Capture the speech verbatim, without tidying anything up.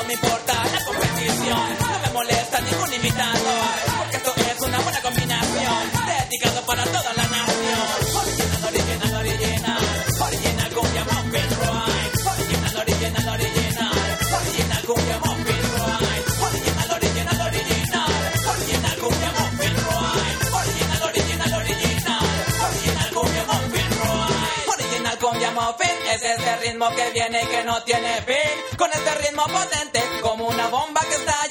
me importa la competición, no me molesta ningún imitador, porque esto es una buena combinación, dedicado para toda la nación. Original, original, original, original cumbia Muffin Ride. Original, original, original, original cumbia Muffin Ride. Original, original, original, original cumbia Muffin Ride. Original, original, original, original cumbia Muffin Ride. Original cumbia Muffin es ese ritmo que viene y que no tiene fin, con este ritmo potente como una bomba que está